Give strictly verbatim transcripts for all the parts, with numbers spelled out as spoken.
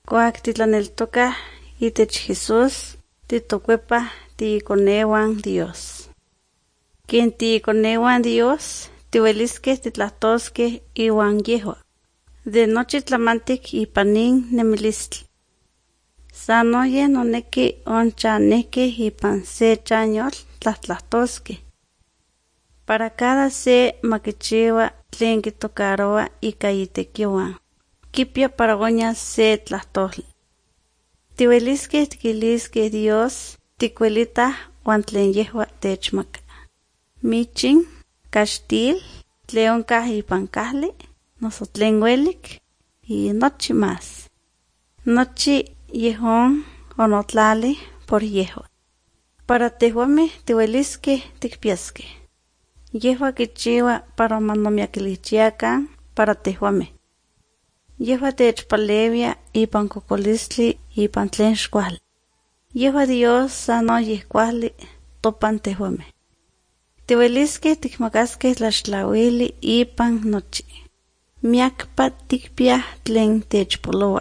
Kuak titlaneltoka itech Jesús, titokuepa tiikonewan Dios. Ken tiikonewan Dios, tiueliskeh titlahtoskeh iwan yehua. De nochi tlamantik ipan nin nemilistli. Sanoyeh noneki onchanehkeh ipan se chanyotl tlahtlahtosqueh. Para cada se makichiwa tlen kitokaroa ika itekiowan. Kipia para onyas se tlahtoli. Tiueliskeh tikiliskeh Dios tikuelitah wan tlen yehua techmaka. Michin, kaxtil, tlen onkah ipan kahli, noso tlen uelik, y nochi más. Nochi yehon onotlali por yehua. Para tehuameh tiueliskeh tikpiaskeh. Yehua kichiwa para manomiakilichiakan para tehuameh. Yehua techpalewia ipan kokolistli ipan tlen xkuali. Yehua Dios sanoyeh kuali topan tehuameh. Tiueliskeh tikmakaskeh tlaxtlauili ipan nochi. Miakpa tikpiah tlen techpolowa.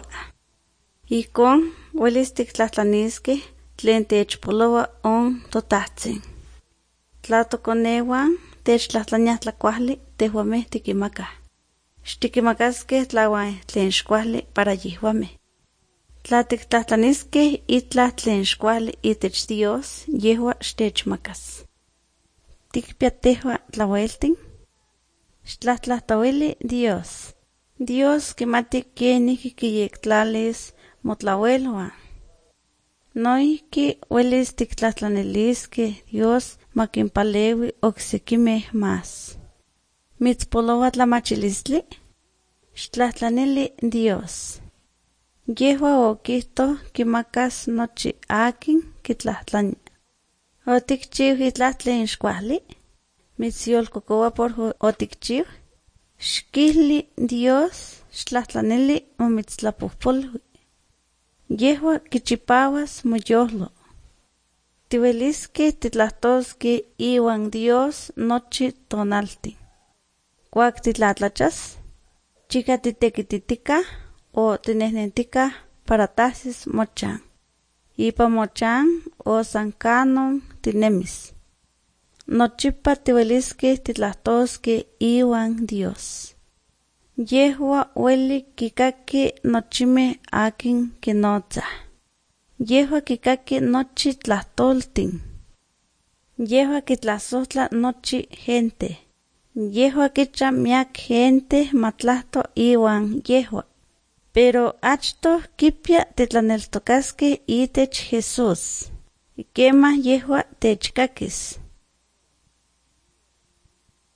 Ikon uelis tiktlatlaniskeh tlen techpolowa on totahtzin. Tla tokonewan techtlahtlaniah tlakuahli tehuameh tikimakah. Xtikimakaskeh tlawan tlen xkuali para yehuameh. Tla tiktlatlaniskeh itlah tlen xkuali itech Dios, yehua xtechmakas. Tikpia tehua tlaueltin? Xtlahtlahtawili Dios. Dios kimati keniki kiyektlalis motlauelwan. Noihki uelis tiktlahtlaniliskeh Dios makinpalewi oksekimeh más. Mitzpolowa tlamachilistli? Xtlahtlanili Dios. Yehua okihto kimakas nochi akin kitlahtlania. Otikchiw itlah tlen xkuali? Mitzyolkokowa por otikchiw? Xkihli Dios xtlahtlanili momitztlapohpolui. Yehua kichipawas moyolo. Tiueliskeh titlahtoskeh iwan Dios nochi tonaltin. Kuak titlatlachas, chika titekititikah o tinehnentikah para tahsis mochan. Ipa mochan o san kanon tinemis. Nochipa tiueliskeh titlahtoskeh iwan Dios. Yehua ueli kikaki nochimeh akin kinotzah. Yehua kikaki nochi tlahtoltin. Yehua kitlasohtla nochi gente. Yehua kicha miak gente matlahto iwan yehua. Pero achto kipia titlaneltokaskeh itech Jesús. Kemah yehua techkakis.